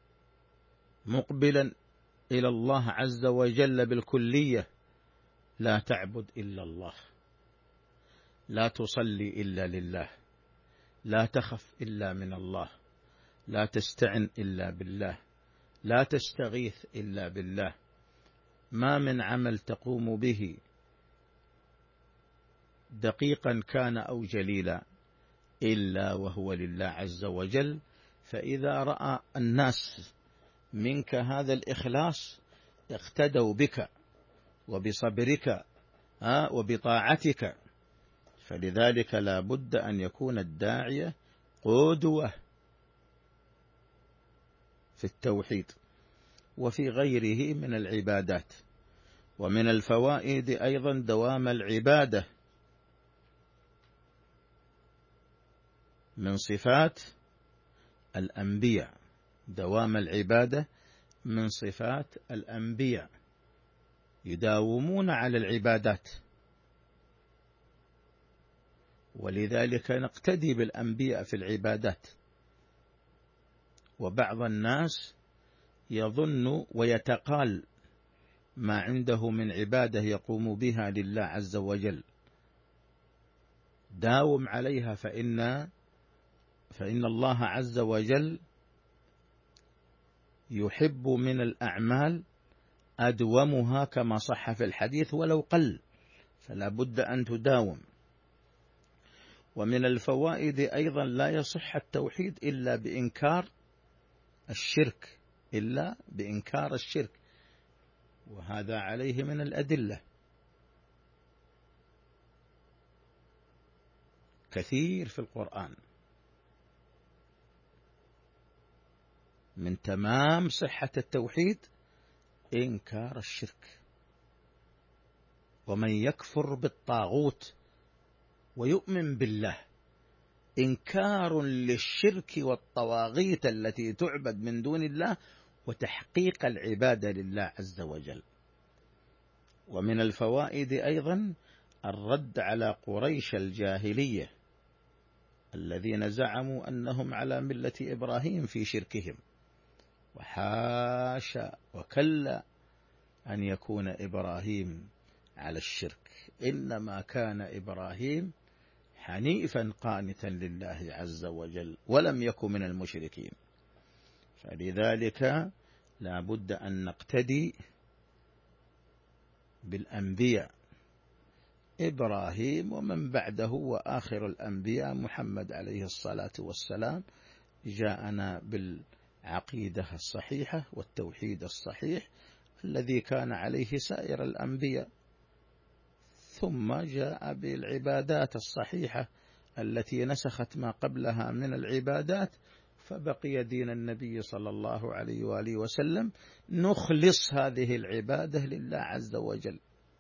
مقبلا إلى الله عز وجل بالكلية، لا تعبد إلا الله، لا تصلي إلا لله، لا تخف إلا من الله، لا تستعن إلا بالله، لا تستغيث إلا بالله، ما من عمل تقوم به دقيقا كان أو جليلا إلا وهو لله عز وجل. فإذا رأى الناس منك هذا الإخلاص اقتدوا بك وبصبرك وبطاعتك. فلذلك لا بد أن يكون الداعية قدوة في التوحيد وفي غيره من العبادات. ومن الفوائد أيضا دوام العبادة، من صفات الأنبياء، دوام العبادة من صفات الأنبياء، يداومون على العبادات، ولذلك نقتدي بالأنبياء في العبادات. وبعض الناس يظن ويتقال ما عنده من عبادة يقوم بها لله عز وجل، داوم عليها، فإن فإن الله عز وجل يحب من الأعمال أدومها كما صح في الحديث ولو قل، فلا بد أن تداوم. ومن الفوائد أيضا لا يصح التوحيد إلا بإنكار الشرك، إلا بإنكار الشرك، وهذا عليه من الأدلة كثير في القرآن. من تمام صحة التوحيد إنكار الشرك. ومن يكفر بالطاغوت ويؤمن بالله، إنكار للشرك والطواغيت التي تعبد من دون الله وتحقيق العبادة لله عز وجل. ومن الفوائد أيضا الرد على قريش الجاهلية الذين زعموا أنهم على ملة إبراهيم في شركهم، وحاشا وكلا أن يكون إبراهيم على الشرك، إنما كان إبراهيم حنيفا قانتا لله عز وجل ولم يكن من المشركين. فلذلك لا بد أن نقتدي بالأنبياء، إبراهيم ومن بعده وآخر الأنبياء محمد عليه الصلاة والسلام جاءنا بالعقيدة الصحيحة والتوحيد الصحيح الذي كان عليه سائر الأنبياء، ثم جاء بالعبادات الصحيحة التي نسخت ما قبلها من العبادات، فبقي دين النبي صلى الله عليه وآله وسلم نخلص هذه العبادة لله عز وجل.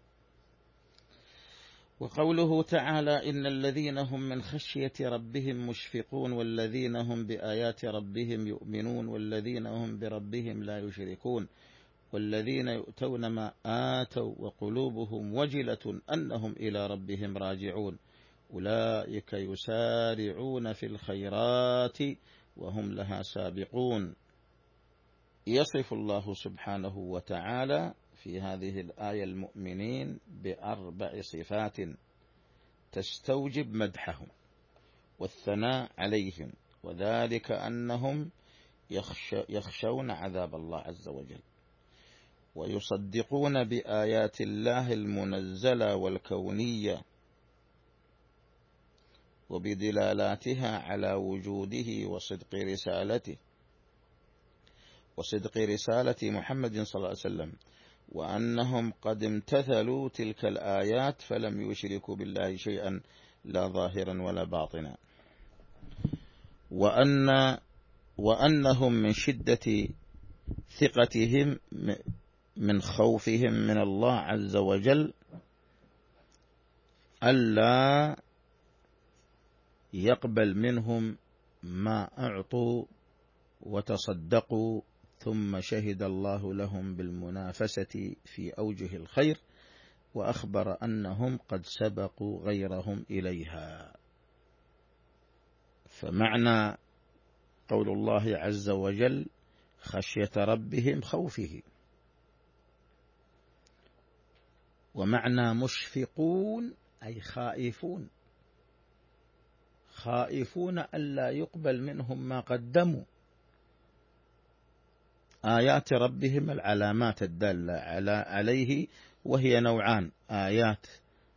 وقوله تعالى إن الذين هم من خشية ربهم مشفقون والذين هم بآيات ربهم يؤمنون والذين هم بربهم لا يشركون والذين يؤتون ما آتوا وقلوبهم وجلة أنهم إلى ربهم راجعون أولئك يسارعون في الخيرات وهم لها سابقون. يصف الله سبحانه وتعالى في هذه الآية المؤمنين بأربع صفات تستوجب مدحهم والثناء عليهم، وذلك أنهم يخشون عذاب الله عز وجل ويصدقون بآيات الله المنزلة والكونية وبدلالاتها على وجوده وصدق رسالته وصدق رسالة محمد صلى الله عليه وسلم، وأنهم قد امتثلوا تلك الآيات فلم يشركوا بالله شيئا لا ظاهرا ولا باطنا، وأن وأنهم من شدة ثقتهم من خوفهم من الله عز وجل ألا يقبل منهم ما أعطوا وتصدقوا، ثم شهد الله لهم بالمنافسة في أوجه الخير وأخبر أنهم قد سبقوا غيرهم إليها. فمعنى قول الله عز وجل خشية ربهم خوفه، ومعنى مشفقون أي خائفون، خائفون ألا يقبل منهم ما قدموا. آيات ربهم العلامات الدالة على عليه، وهي نوعان: آيات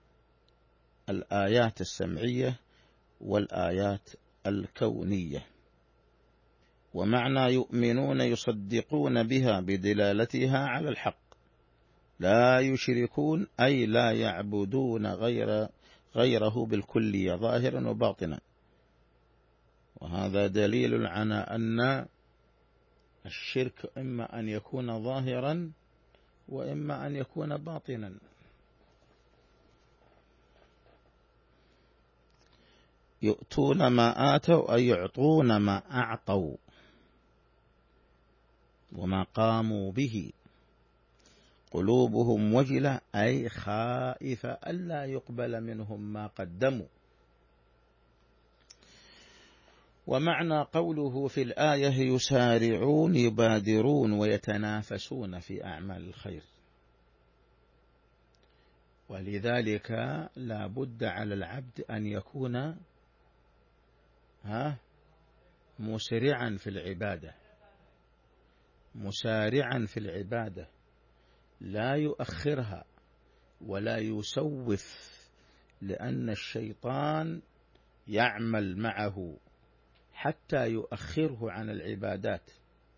الآيات السمعية والآيات الكونية. ومعنى يؤمنون يصدقون بها بدلالتها على الحق، لا يشركون أي لا يعبدون غير غيره بالكلية ظاهرا وباطنا. وهذا دليل على أن الشرك إما أن يكون ظاهرا وإما أن يكون باطنا. يؤتون ما آتوا أي يعطون ما أعطوا وما قاموا به. قلوبهم وجلة أي خائفة ألا يقبل منهم ما قدموا. ومعنى قوله في الآية يسارعون يبادرون ويتنافسون في أعمال الخير، ولذلك لا بد على العبد أن يكون ها مسرعا في العبادة، مسارعا في العبادة، لا يؤخرها ولا يسوف، لأن الشيطان يعمل معه حتى يؤخره عن العبادات.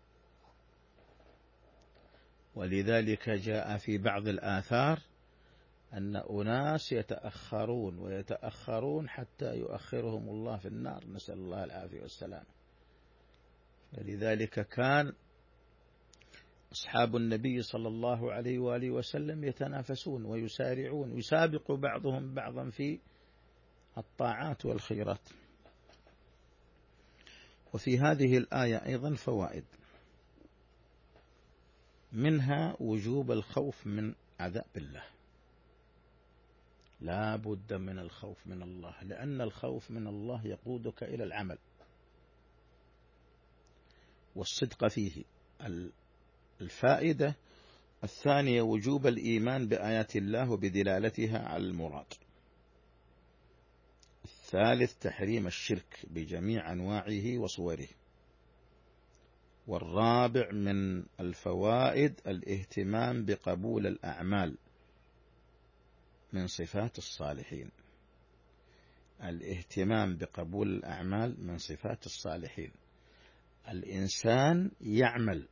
ولذلك جاء في بعض الآثار أن أناس يتأخرون ويتأخرون حتى يؤخرهم الله في النار، نسأل الله العافية والسلام. فلذلك كان أصحاب النبي صلى الله عليه وآله وسلم يتنافسون ويسارعون، يسابق بعضهم بعضا في الطاعات والخيرات. وفي هذه الآية أيضا فوائد، منها وجوب الخوف من عذاب الله، لا بد من الخوف من الله، لأن الخوف من الله يقودك إلى العمل والصدق فيه. الفائدة الثانية وجوب الإيمان بآيات الله وبدلالتها على المراد. الثالث تحريم الشرك بجميع أنواعه وصوره. والرابع من الفوائد الاهتمام بقبول الأعمال من صفات الصالحين، الاهتمام بقبول الأعمال من صفات الصالحين. الإنسان يعمل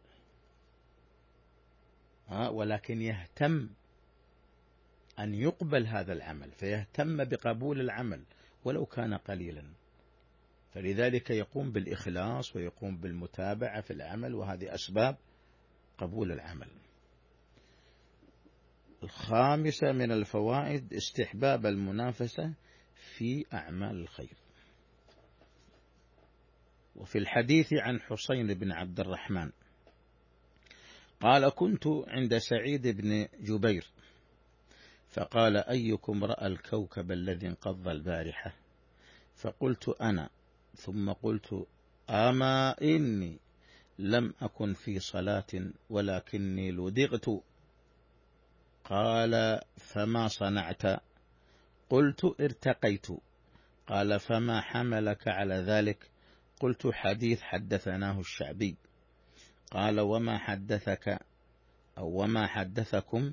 ولكن يهتم أن يقبل هذا العمل، فيهتم بقبول العمل ولو كان قليلا، فلذلك يقوم بالإخلاص ويقوم بالمتابعة في العمل، وهذه أسباب قبول العمل. الخامسة من الفوائد استحباب المنافسة في أعمال الخير. وفي الحديث عن حسين بن عبد الرحمن قال: كنت عند سعيد بن جبير فقال: أيكم رأى الكوكب الذي انقض البارحة؟ فقلت: أنا. ثم قلت: أما إني لم أكن في صلاة ولكني لدغت. قال: فما صنعت؟ قلت: ارتقيت. قال: فما حملك على ذلك؟ قلت: حديث حدثناه الشعبي. قال: وما حدثك أو وما حدثكم؟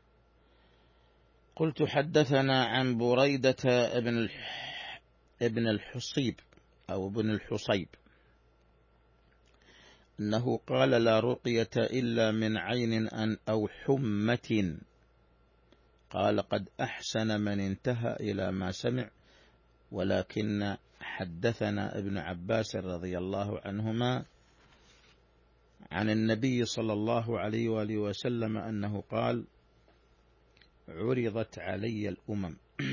قلت: حدثنا عن بريدة ابن ابن الحصيب أو ابن الحصيب أنه قال: لا رقية إلا من عين أن أو حمة. قال: قد أحسن من انتهى إلى ما سمع. ولكن حدثنا ابن عباس رضي الله عنهما عن النبي صلى الله عليه وآله وسلم أنه قال: عرضت علي الأمم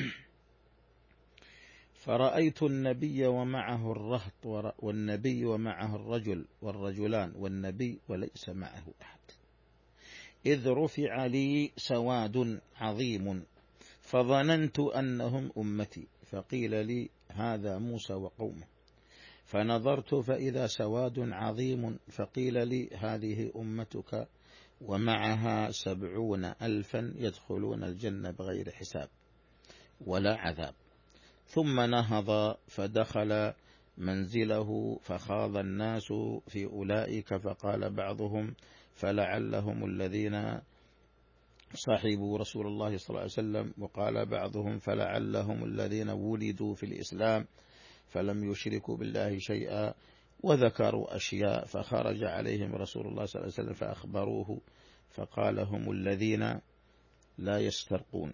فرأيت النبي ومعه الرهط والنبي ومعه الرجل والرجلان والنبي وليس معه أحد، إذ رفع لي سواد عظيم فظننت أنهم أمتي، فقيل لي: هذا موسى وقومه. فنظرت فإذا سواد عظيم، فقيل لي: هذه أمتك ومعها سبعون ألفا يدخلون الجنة بغير حساب ولا عذاب. ثم نهض فدخل منزله فخاض الناس في أولئك، فقال بعضهم: فلعلهم الذين صاحبوا رسول الله صلى الله عليه وسلم، وقال بعضهم: فلعلهم الذين ولدوا في الإسلام فلم يشركوا بالله شيئا، وذكروا أشياء. فخرج عليهم رسول الله صلى الله عليه وسلم فأخبروه، فقال: هم الذين لا يسترقون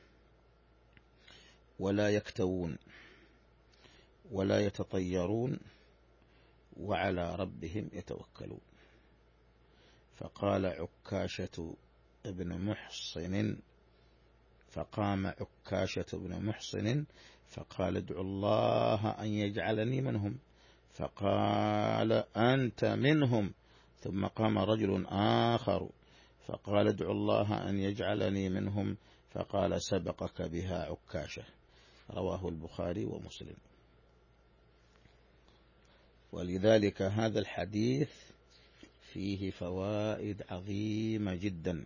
ولا يكتوون ولا يتطيرون وعلى ربهم يتوكلون. فقال عكاشة ابن محصن فقام عكاشة بن محصن فقال: ادعوا الله أن يجعلني منهم. فقال: أنت منهم. ثم قام رجل آخر فقال: ادعوا الله أن يجعلني منهم. فقال: سبقك بها عكاشة. رواه البخاري ومسلم. ولذلك هذا الحديث فيه فوائد عظيمة جدا.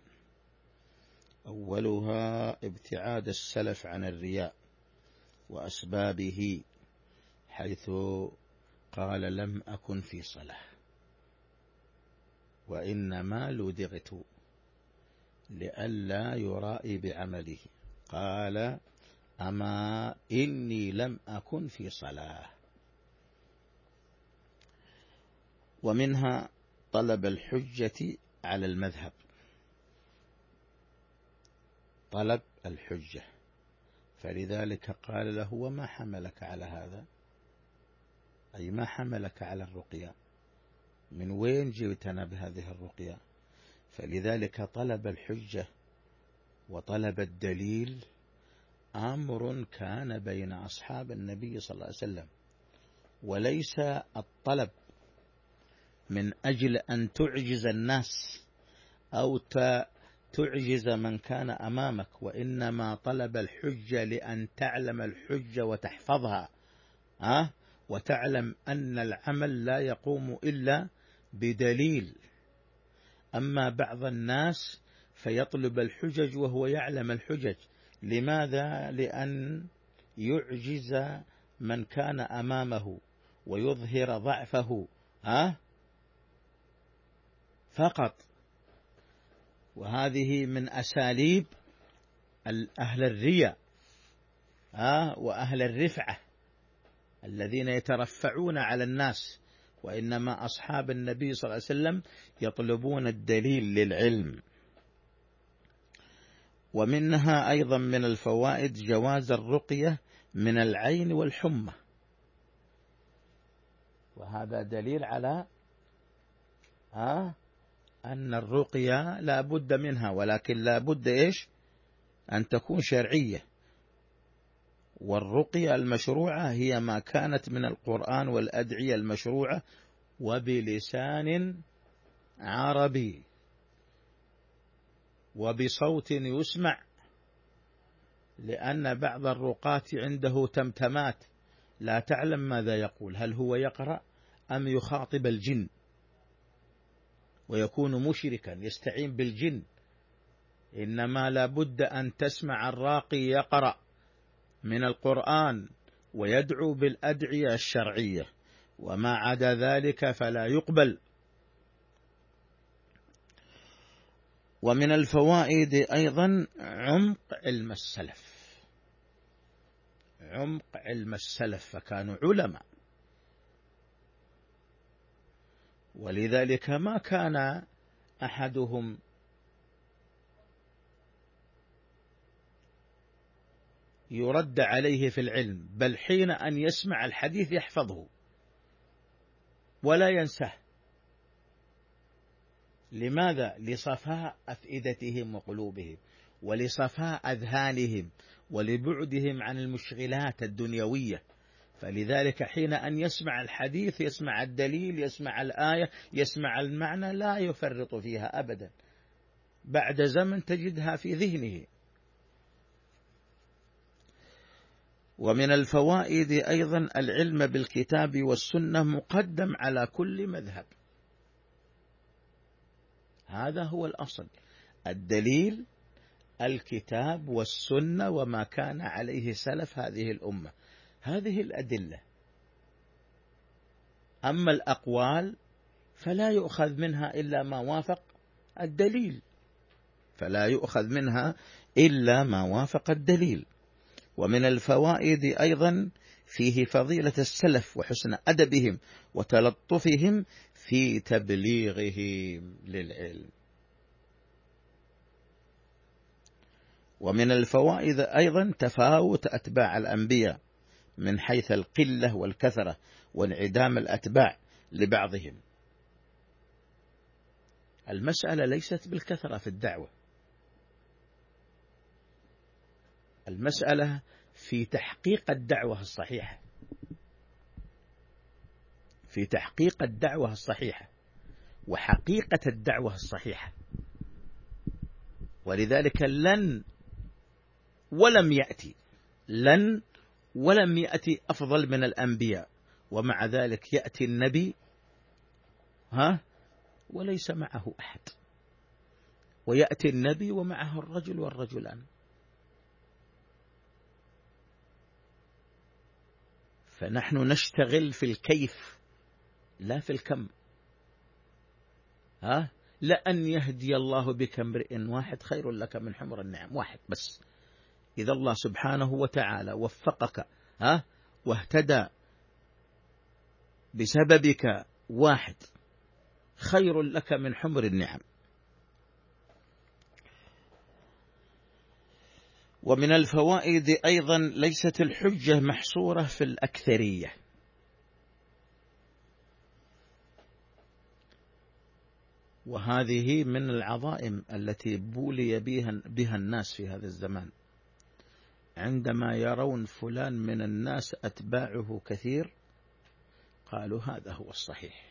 أولها ابتعاد السلف عن الرياء وأسبابه، حيث قال: لم أكن في صلاة وإنما لدغت، لئلا يرائي بعمله. قال: أما إني لم أكن في صلاة. ومنها طلب الحجة على المذهب، طلب الحجة، فلذلك قال له: وما حملك على هذا؟ أي ما حملك على الرقية؟ من وين جئتنا بهذه الرقية؟ فلذلك طلب الحجة وطلب الدليل أمر كان بين أصحاب النبي صلى الله عليه وسلم، وليس الطلب من أجل أن تعجز الناس أو تعجز من كان أمامك، وإنما طلب الحجة لأن تعلم الحجة وتحفظها، أه؟ وتعلم أن العمل لا يقوم إلا بدليل. أما بعض الناس فيطلب الحجج وهو يعلم الحجج. لماذا؟ لأن يعجز من كان أمامه ويظهر ضعفه أه؟ فقط. وهذه من أساليب أهل الرياء أه؟ وأهل الرفعة الذين يترفعون على الناس، وإنما أصحاب النبي صلى الله عليه وسلم يطلبون الدليل للعلم. ومنها أيضا من الفوائد جواز الرقية من العين والحمى، وهذا دليل على آه أن الرقية لا بد منها، ولكن لا بد إيش؟ أن تكون شرعية. والرقية المشروعة هي ما كانت من القرآن والأدعية المشروعة وبلسان عربي وبصوت يسمع، لأن بعض الرقاة عنده تمتمات لا تعلم ماذا يقول، هل هو يقرأ أم يخاطب الجن، ويكون مشركا يستعين بالجن. إنما لا بد أن تسمع الراقي يقرأ من القرآن ويدعو بالأدعية الشرعية، وما عدا ذلك فلا يقبل. ومن الفوائد أيضا عمق علم السلف، عمق علم السلف، فكانوا علماء، ولذلك ما كان أحدهم يرد عليه في العلم، بل حين أن يسمع الحديث يحفظه ولا ينساه. لماذا؟ لصفاء أفئدتهم وقلوبهم، ولصفاء أذهانهم، ولبعدهم عن المشغلات الدنيوية. فلذلك حين أن يسمع الحديث يسمع الدليل، يسمع الآية، يسمع المعنى، لا يفرط فيها أبدا، بعد زمن تجدها في ذهنه. ومن الفوائد أيضا العلم بالكتاب والسنة مقدم على كل مذهب، هذا هو الأصل، الدليل الكتاب والسنة وما كان عليه سلف هذه الأمة، هذه الأدلة. أما الأقوال فلا يؤخذ منها إلا ما وافق الدليل، فلا يؤخذ منها إلا ما وافق الدليل. ومن الفوائد أيضا فيه فضيلة السلف وحسن أدبهم وتلطفهم في تبليغهم للعلم. ومن الفوائد أيضا تفاوت أتباع الأنبياء من حيث القلة والكثرة وانعدام الأتباع لبعضهم. المسألة ليست بالكثرة في الدعوة، المسألة في تحقيق الدعوة الصحيحة، في تحقيق الدعوة الصحيحة وحقيقة الدعوة الصحيحة. ولذلك لن ولم يأتي لن ولم يأتي أفضل من الأنبياء، ومع ذلك يأتي النبي ها وليس معه أحد، ويأتي النبي ومعه الرجل والرجلان. فنحن نشتغل في الكيف لا في الكم. ها لأن يهدي الله بك امرئ واحد خير لك من حمر النعم، واحد بس. إذا الله سبحانه وتعالى وفقك ها واهتدى بسببك واحد خير لك من حمر النعم. ومن الفوائد أيضا ليست الحجة محصورة في الأكثرية، وهذه من العظائم التي بولي بها, بها الناس في هذا الزمان. عندما يرون فلان من الناس أتباعه كثير قالوا هذا هو الصحيح.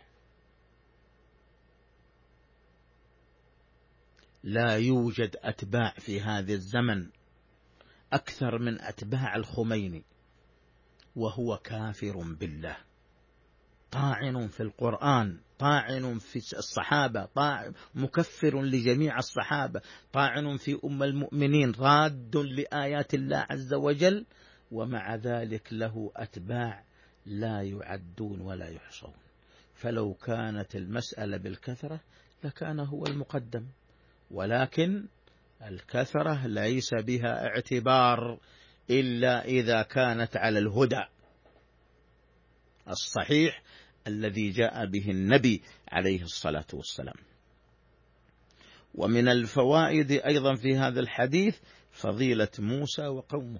لا يوجد أتباع في هذا الزمن أكثر من أتباع الخميني، وهو كافر بالله، طاعن في القرآن، طاعن في الصحابة، طاعن مكفر لجميع الصحابة، طاعن في أم المؤمنين، راد لآيات الله عز وجل، ومع ذلك له أتباع لا يعدون ولا يحصون. فلو كانت المسألة بالكثرة لكان هو المقدم، ولكن الكثرة ليس بها اعتبار إلا إذا كانت على الهدى الصحيح الذي جاء به النبي عليه الصلاة والسلام. ومن الفوائد أيضا في هذا الحديث فضيلة موسى وقومه،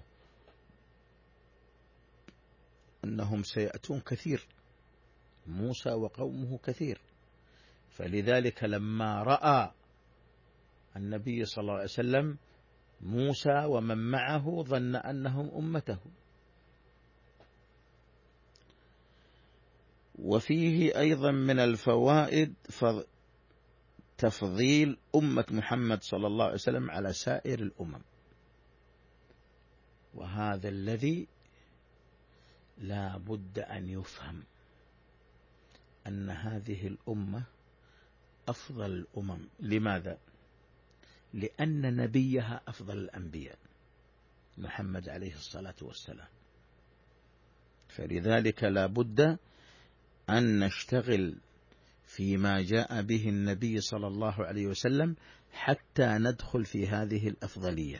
أنهم سيأتون كثير، موسى وقومه كثير. فلذلك لما رأى النبي صلى الله عليه وسلم موسى ومن معه ظن أنهم أمته. وفيه أيضا من الفوائد تفضيل أمة محمد صلى الله عليه وسلم على سائر الأمم، وهذا الذي لا بد أن يفهم، أن هذه الأمة أفضل الأمم. لماذا؟ لأن نبيها أفضل الأنبياء محمد عليه الصلاة والسلام. فلذلك لا بد أن نشتغل فيما جاء به النبي صلى الله عليه وسلم حتى ندخل في هذه الأفضلية.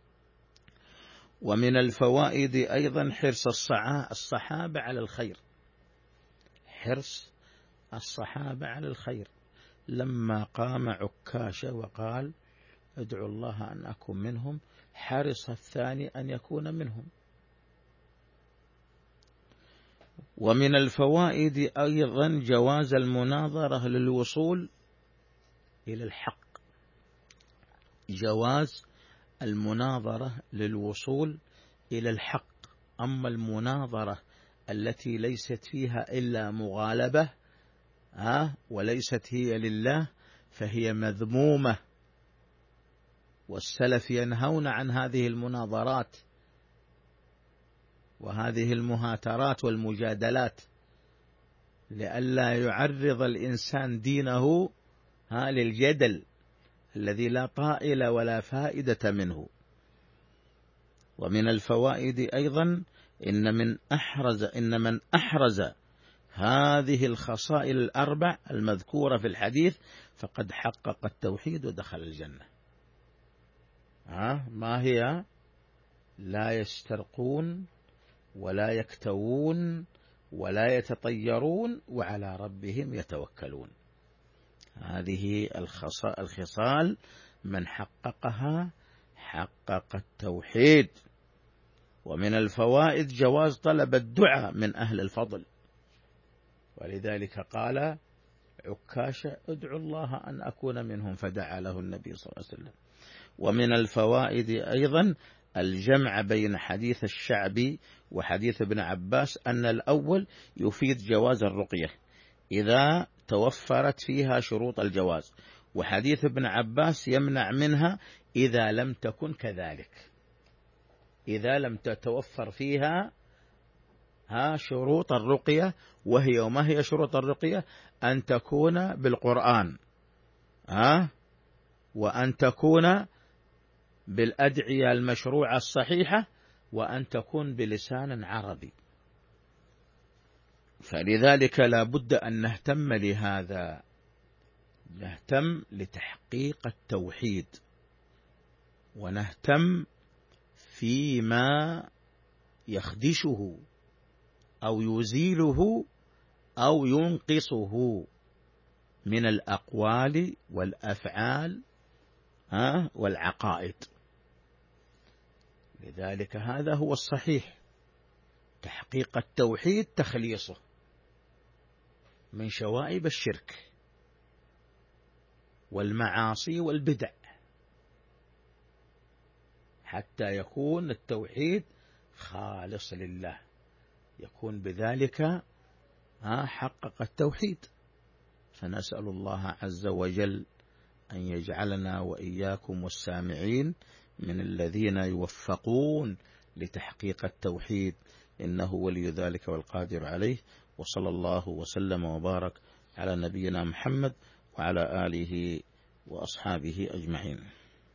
ومن الفوائد أيضا حرص الصحابة على الخير، حرص الصحابة على الخير. لما قام عكاشة وقال ادعوا الله أن أكون منهم، حرص الثاني أن يكون منهم. ومن الفوائد أيضا جواز المناظرة للوصول إلى الحق، جواز المناظرة للوصول إلى الحق. أما المناظرة التي ليست فيها إلا مغالبة ها وليست هي لله فهي مذمومة، والسلف ينهون عن هذه المناظرات وهذه المهاترات والمجادلات، لئلا يعرض الإنسان دينه ها للجدل الذي لا طائل ولا فائدة منه. ومن الفوائد أيضا إن من أحرز إن من أحرز هذه الخصائل الأربع المذكورة في الحديث فقد حقق التوحيد ودخل الجنة. ها ما هي؟ لا يسترقون ولا يكتوون ولا يتطيرون وعلى ربهم يتوكلون. هذه الخصال من حققها حقق التوحيد. ومن الفوائد جواز طلب الدعاء من أهل الفضل، ولذلك قال عكاشة ادعوا الله أن أكون منهم، فدعا له النبي صلى الله عليه وسلم. ومن الفوائد أيضا الجمع بين حديث الشعبي وحديث ابن عباس، أن الأول يفيد جواز الرقية إذا توفرت فيها شروط الجواز، وحديث ابن عباس يمنع منها إذا لم تكن كذلك، إذا لم تتوفر فيها ها شروط الرقية. وهي وما هي شروط الرقية؟ أن تكون بالقرآن ها وأن تكون بالأدعية المشروعة الصحيحة وأن تكون بلسان عربي. فلذلك لا بد أن نهتم لهذا نهتم لتحقيق التوحيد، ونهتم فيما يخدشه أو يزيله أو ينقصه من الأقوال والأفعال والعقائد. لذلك هذا هو الصحيح، تحقيق التوحيد تخليصه من شوائب الشرك والمعاصي والبدع، حتى يكون التوحيد خالص لله، يكون بذلك حقق التوحيد. فنسأل الله عز وجل أن يجعلنا وإياكم والسامعين من الذين يوفقون لتحقيق التوحيد، إنه ولي ذلك والقادر عليه. وصلى الله وسلم وبارك على نبينا محمد وعلى آله وأصحابه أجمعين.